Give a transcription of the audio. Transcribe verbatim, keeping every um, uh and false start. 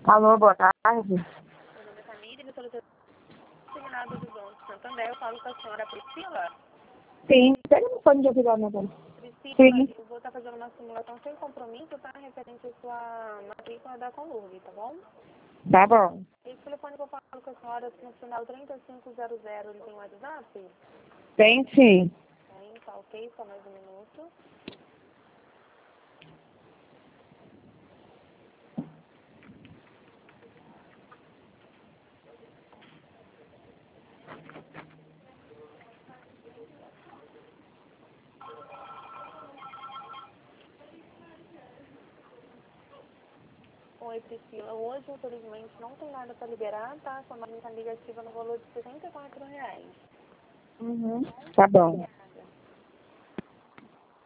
Alô, boa tarde. Meu nome é Camille, eu sou Seminado do Banco Santander. Eu falo com a senhora Priscila. Sim, pega no fone de ouvido lá, meu bem. Priscila, Sim. eu vou estar fazendo uma simulação sem compromisso, tá? Referente à sua matrícula da Conlurg, tá bom? Tá bom. Esse telefone que eu falo com a senhora no final trinta e cinco zero zero, ele tem WhatsApp? Tem sim. Tem, tá ok, só mais um minuto. Oi, Priscila. Hoje, infelizmente, não tem nada para liberar, tá? Sua margem tá negativa no valor de sessenta e quatro reais. Uhum. Tá bom.